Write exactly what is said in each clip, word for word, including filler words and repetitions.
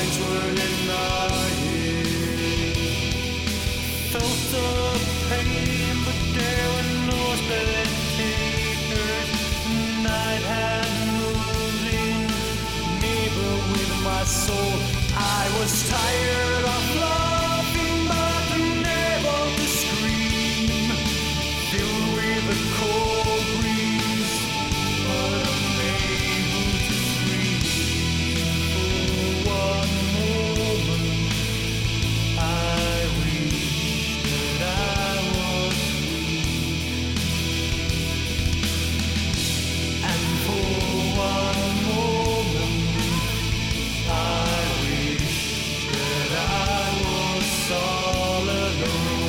minds were denying. Felt the pain, but there were no spectators. Night had moved in, neighbor with my soul. I was tired of laughing, but unable to scream. Filled with a cold breeze, but unable to breathe. For one moment, I wish that I was weak. And for one moment, I wish that I was all alone.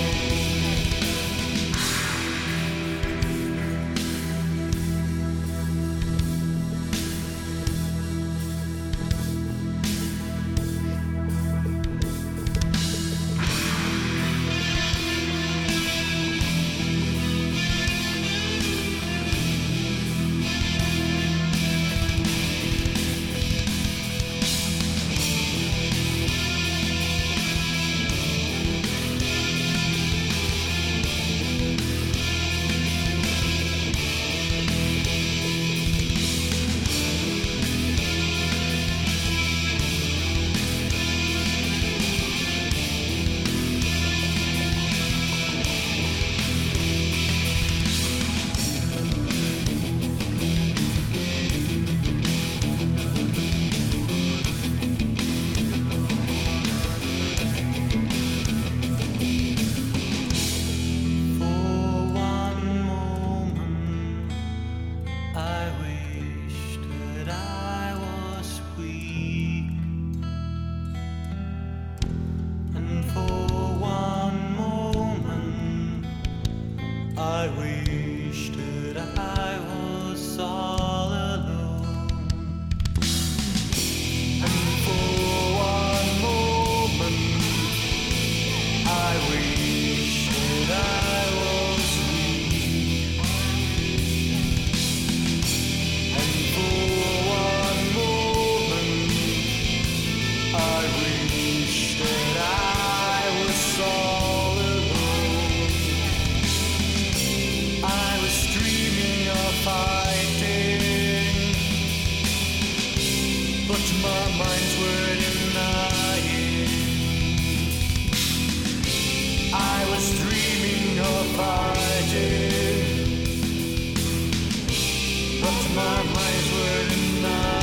I wish that I was all alone. And for one moment, I wish that I was weak. And for one moment, I wish that I was all alone. I was dreaming of fighting, but my minds were denying. I was dreaming of fighting, but my minds were denying.